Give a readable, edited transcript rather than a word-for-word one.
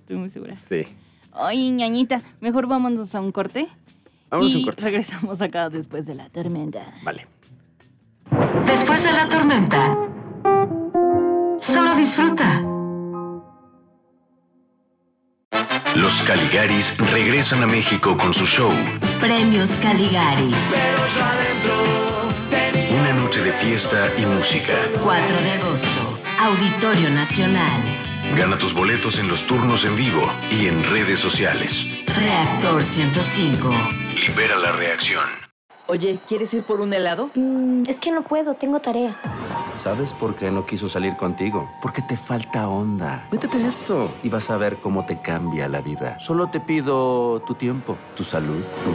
Estoy muy segura. Sí. Ay, ñañita, mejor vámonos a un corte. Vámonos a un Y corte. regresamos acá después de la tormenta. Vale. Después de la tormenta, solo disfruta. Los Caligaris regresan a México con su show. Premios Caligaris. Una noche de fiesta y música. 4 de agosto, Auditorio Nacional. Gana tus boletos en los turnos en vivo y en redes sociales. Reactor 105. Libera la reacción. Oye, ¿quieres ir por un helado? Es que no puedo, tengo tarea. ¿Sabes por qué no quiso salir contigo? Porque te falta onda. Métete esto y vas a ver cómo te cambia la vida. Solo te pido tu tiempo, tu salud, tu